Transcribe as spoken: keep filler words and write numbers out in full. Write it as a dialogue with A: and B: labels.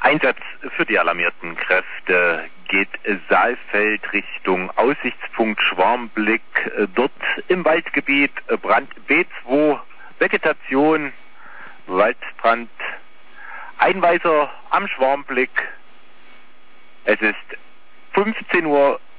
A: Einsatz für die alarmierten Kräfte geht Saalfeld Richtung Aussichtspunkt Schwarmblick. Dort im Waldgebiet Brand B zwei, Vegetation, Waldbrand, Einweiser am Schwarmblick. Es ist fünfzehn Uhr